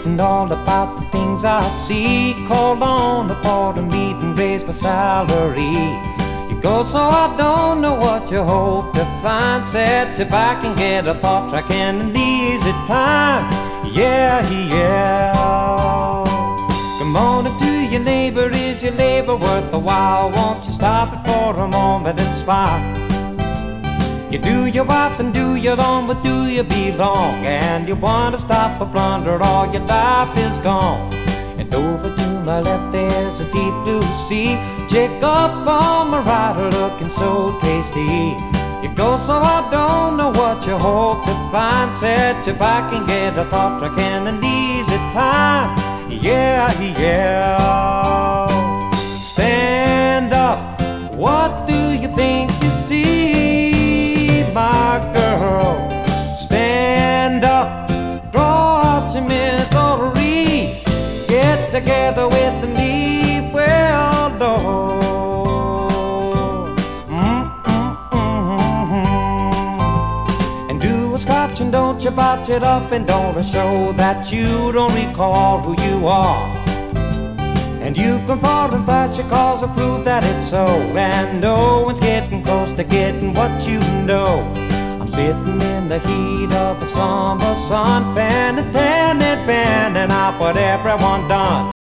forgetting all about the things I see. Called on the board to meet and raise my salary. You go so I don't know what you hope to find. Set you back and get a thought track and an easy time. Yeah, yeah. Come on up to your neighbor, is your labor worth the while? Won't you stop it for a moment and smile? You do your wife and do your lawn, but do you belong? And you want to stop a blunder, all your life is gone. And over to my left there's a deep blue sea. Check up on my right, looking so tasty. You go so I don't know what you hope to find. Set you back and get a thought track and an easy time. Yeah, yeah. Stand up, what do you think you see, my girl? Stand up, draw out your misery. Get together with me, well, Lord. And do a scotch and don't you botch it up, and don't show that you don't recall who you are. And you've gone far and fast, your cause will prove that it's so. And no one's getting close to getting what you know. I'm sitting in the heat of the summer sun, fanning, tanning, fanning out what everyone done.